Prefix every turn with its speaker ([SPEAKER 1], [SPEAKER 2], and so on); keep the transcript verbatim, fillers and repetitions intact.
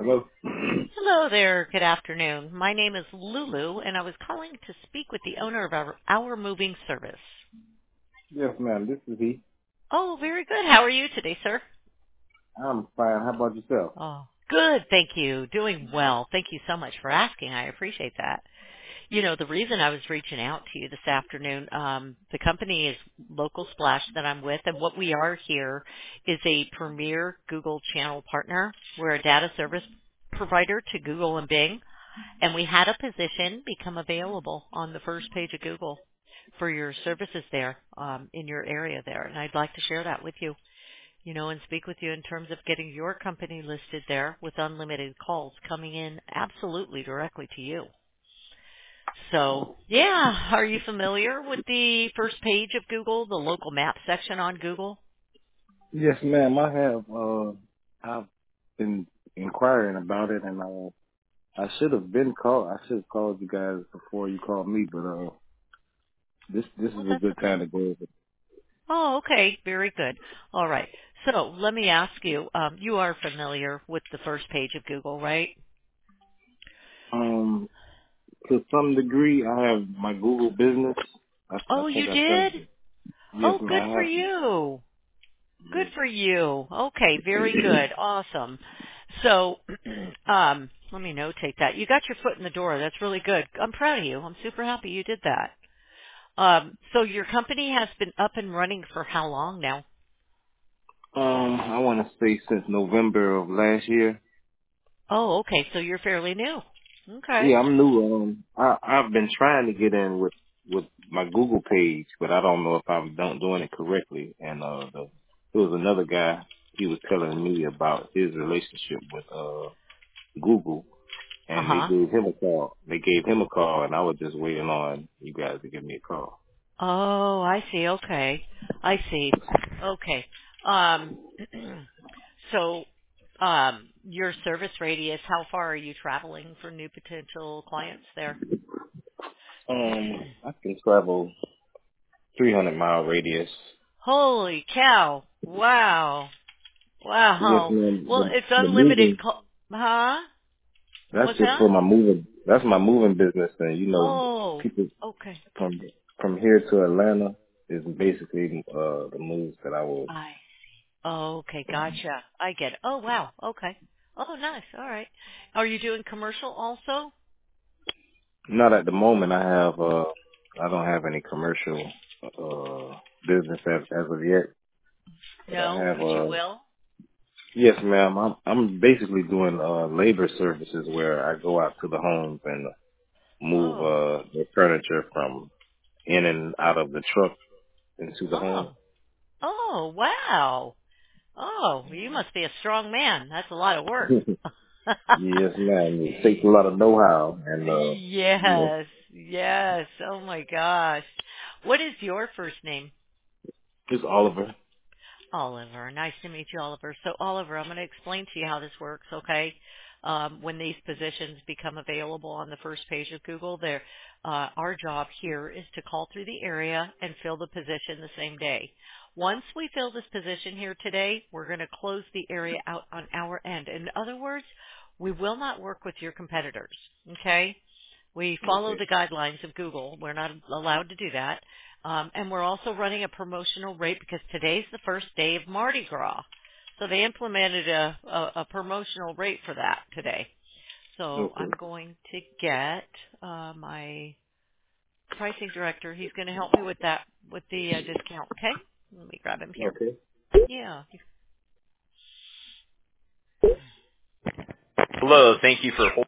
[SPEAKER 1] Hello?
[SPEAKER 2] Hello there. Good afternoon. My name is Lulu, and I was calling to speak with the owner of our, our moving service.
[SPEAKER 1] Yes, ma'am. This is he.
[SPEAKER 2] Oh, very good. How are you today, sir?
[SPEAKER 1] I'm fine. How about yourself?
[SPEAKER 2] Oh, good. Thank you. Doing well. Thank you so much for asking. I appreciate that. You know, the reason I was reaching out to you this afternoon, um, the company is Local Splash that I'm with, and what we are here is a premier Google channel partner. We're a data service provider to Google and Bing. And we had a position become available on the first page of Google for your services there um, in your area there. And I'd like to share that with you, you know, and speak with you in terms of getting your company listed there with unlimited calls coming in absolutely directly to you. So, yeah, are you familiar with the first page of Google, the local map section on Google?
[SPEAKER 1] Yes, ma'am. I have. Uh, I've been inquiring about it, and uh, I should have been called. I should have called you guys before you called me, but uh, this this
[SPEAKER 2] Oh,
[SPEAKER 1] is a
[SPEAKER 2] that's
[SPEAKER 1] good time
[SPEAKER 2] okay.
[SPEAKER 1] to go over.
[SPEAKER 2] Oh, okay. Very good. All right. So let me ask you, um, you are familiar with the first page of Google, right?
[SPEAKER 1] Um, to some degree, I have my Google business. I, I
[SPEAKER 2] Oh,
[SPEAKER 1] think
[SPEAKER 2] you
[SPEAKER 1] I
[SPEAKER 2] did?
[SPEAKER 1] started. Yes,
[SPEAKER 2] Oh,
[SPEAKER 1] ma'am.
[SPEAKER 2] good
[SPEAKER 1] I
[SPEAKER 2] for
[SPEAKER 1] have.
[SPEAKER 2] you. Good
[SPEAKER 1] Yes.
[SPEAKER 2] for you. Okay, very good. Awesome. So, um, let me notate that. You got your foot in the door. That's really good. I'm proud of you. I'm super happy you did that. Um, so your company has been up and running for how long now?
[SPEAKER 1] Um, I want to say since November of last year.
[SPEAKER 2] Oh, okay. So you're fairly new. Okay.
[SPEAKER 1] Yeah, I'm new. Um, I I've been trying to get in with with my Google page, but I don't know if I'm done doing it correctly. And uh, the, there was another guy. He was telling me about his relationship with uh Google, and they
[SPEAKER 2] Uh-huh.
[SPEAKER 1] gave him a call. They gave him a call, and I was just waiting on you guys to give me a call.
[SPEAKER 2] Oh, I see. Okay. I see. Okay. Um, so, um, your service radius, how far are you traveling for new potential clients there?
[SPEAKER 1] Um, I can travel three hundred mile radius.
[SPEAKER 2] Holy cow. Wow.
[SPEAKER 1] Yes,
[SPEAKER 2] Wow.
[SPEAKER 1] ma'am.
[SPEAKER 2] Well,
[SPEAKER 1] The,
[SPEAKER 2] it's
[SPEAKER 1] the
[SPEAKER 2] unlimited
[SPEAKER 1] moving.
[SPEAKER 2] call. Huh?
[SPEAKER 1] That's
[SPEAKER 2] What's
[SPEAKER 1] just
[SPEAKER 2] that?
[SPEAKER 1] for my moving. That's my moving business, and you know,
[SPEAKER 2] Oh,
[SPEAKER 1] people
[SPEAKER 2] okay.
[SPEAKER 1] from from here to Atlanta is basically uh the moves that I will.
[SPEAKER 2] I Oh, okay, gotcha. I get it. Oh, wow. Okay. Oh, nice. All right. Are you doing commercial also?
[SPEAKER 1] Not at the moment. I have uh I don't have any commercial uh business as as of yet, but I
[SPEAKER 2] No,
[SPEAKER 1] have
[SPEAKER 2] but you
[SPEAKER 1] uh
[SPEAKER 2] will?
[SPEAKER 1] yes, ma'am. I'm I'm basically doing uh labor services where I go out to the homes and move
[SPEAKER 2] Oh.
[SPEAKER 1] uh the furniture from in and out of the truck into the home.
[SPEAKER 2] Oh. Oh, wow. Oh, you must be a strong man. That's a lot of work.
[SPEAKER 1] Yes, ma'am. It takes a lot of know-how, and uh, you know,
[SPEAKER 2] Yes. Yes. Oh my gosh. What is your first name?
[SPEAKER 1] it's Oliver.
[SPEAKER 2] Oliver. Nice to meet you, Oliver. So, Oliver, I'm going to explain to you how this works, okay? Um, when these positions become available on the first page of Google, there, uh, our job here is to call through the area and fill the position the same day. Once we fill this position here today, we're going to close the area out on our end. In other words, we will not work with your competitors, okay? We follow
[SPEAKER 1] Okay.
[SPEAKER 2] the guidelines of Google. We're not allowed to do that. Um, and we're also running a promotional rate because today's the first day of Mardi Gras. So they implemented a, a, a promotional rate for that today. So
[SPEAKER 1] Okay.
[SPEAKER 2] I'm going to get uh, my pricing director. He's going to help me with that, with the uh, discount. Okay? Let me grab him here.
[SPEAKER 1] Okay.
[SPEAKER 2] Yeah.
[SPEAKER 1] Hello. Thank you for holding.